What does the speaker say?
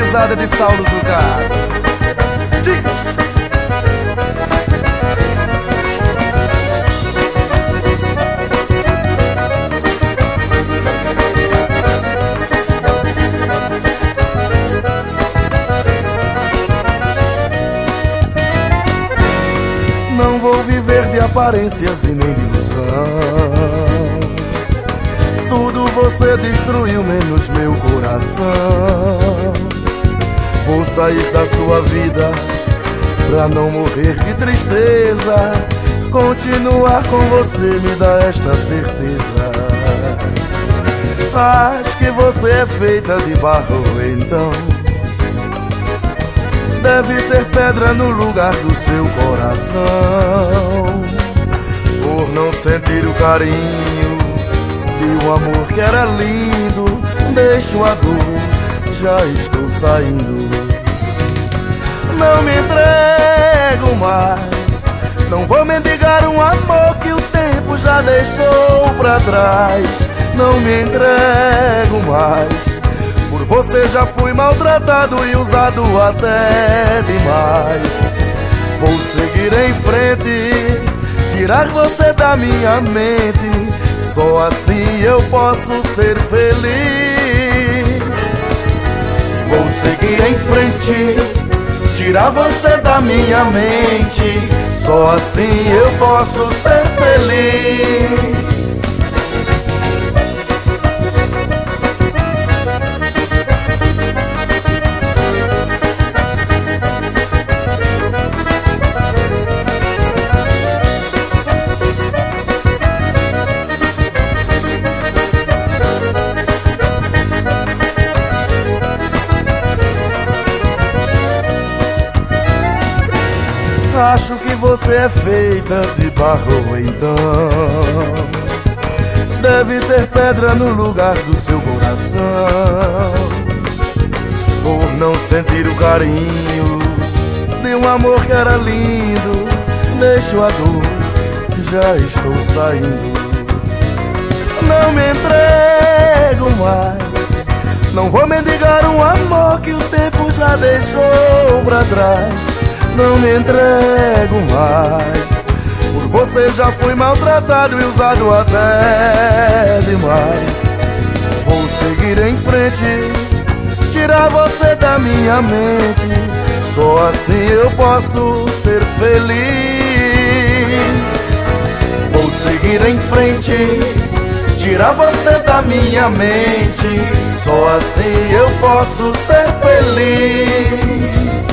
pesada de Saulo do Gado. Diz! Não vou viver de aparências e nem de ilusão. Tudo você destruiu, menos meu coração. Vou sair da sua vida pra não morrer de tristeza. Continuar com você me dá esta certeza. Acho que você é feita de barro, então deve ter pedra no lugar do seu coração. Por não sentir o carinho de um amor que era lindo, deixo a dor, já estou saindo. Não me entrego mais, não vou mendigar um amor que o tempo já deixou pra trás. Não me entrego mais, por você já fui maltratado e usado até demais. Vou seguir em frente, tirar você da minha mente. Só assim eu posso ser feliz. Vou seguir em frente, tirar você da minha mente. Só assim eu posso ser feliz. Acho que você é feita de barro, então deve ter pedra no lugar do seu coração. Por não sentir o carinho de um amor que era lindo, deixo a dor, já estou saindo. Não me entrego mais, não vou mendigar um amor que o tempo já deixou pra trás. Não me entrego mais, por você já fui maltratado e usado até demais. Vou seguir em frente, tirar você da minha mente. Só assim eu posso ser feliz. Vou seguir em frente, tirar você da minha mente. Só assim eu posso ser feliz.